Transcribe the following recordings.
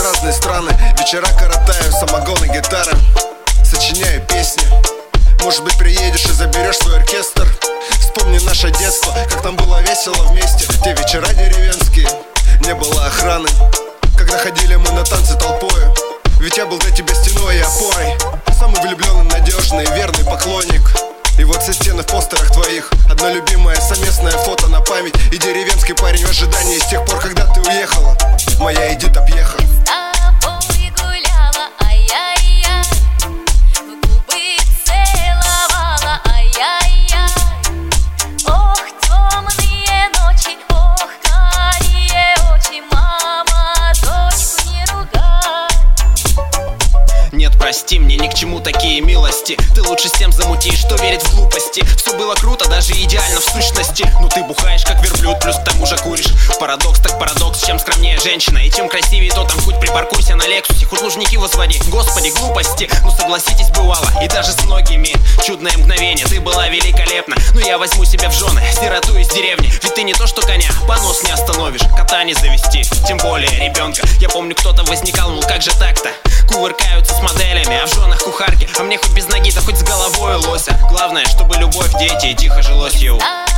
разные страны. Вечера коротаю, самогон и гитара. Сочиняю песни. Может быть, приедешь и заберешь свой оркестр. Вспомни наше детство, как там было весело вместе. Те вечера деревенские, не было охраны, когда ходили мы на танцы толпою. Ведь я был для тебя стеной и опорой. Самый влюбленный, надежный, верный поклонник. И вот все стены в постерах твоих. Одно любимое совместное фото на память. И деревенский парень в ожидании с тех пор, когда ты уехала. Моя Эдит Пьеха. Нет, прости, мне ни к чему такие милости. Ты лучше с тем замутишь, что верит в глупости. Все было круто, даже идеально в сущности. Но ты бухаешь как верблюд, плюс к тому же куришь. Парадокс так парадокс, чем скромнее женщина и чем красивее, то там хоть припаркуйся на Лексусе, хоть лужники возводи. Господи, глупости, ну согласитесь, бывало. И даже с многими чудное мгновение. Ты была великолепна, но я возьму себя в жены сироту из деревни. Ведь ты не то что коня, понос не остановишь, кота не завести, тем более ребенка. Я помню, кто-то возникал, мол, как же так-то? Кувыркаются с моделями, а в женах кухарки. А мне хоть без ноги, да хоть с головой лося. Главное, чтобы любовь, дети и тихо жилось, йоу.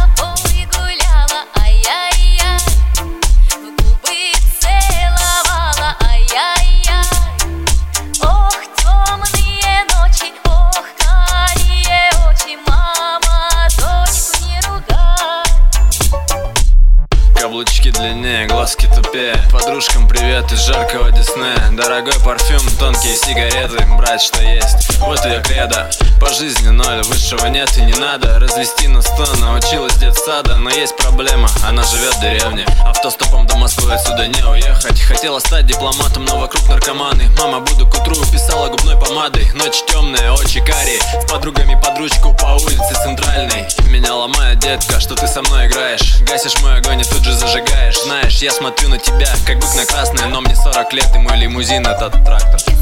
Каблучки длиннее, глазки тупее. Подружкам привет из жаркого Диснея. Дорогой парфюм, тонкие сигареты. Брать что есть, вот ее кредо. По жизни ноль, высшего нет и не надо. Развести на 100 научилась детсада. Но есть проблема, она живет в деревне. Автостопом до Москвы отсюда не уехать. Хотела стать дипломатом, но вокруг наркоманы. Мама, буду к утру, писала губной помадой. Ночь темная, очи карие. С подругами под ручку по улице Центральной. Меня ломает, детка, что ты со мной играешь. Гасишь мой огонь и тут же зажигаешь. Знаешь, я смотрю на тебя, как бык на красное. Но мне 40 лет и мой лимузин этот трактор.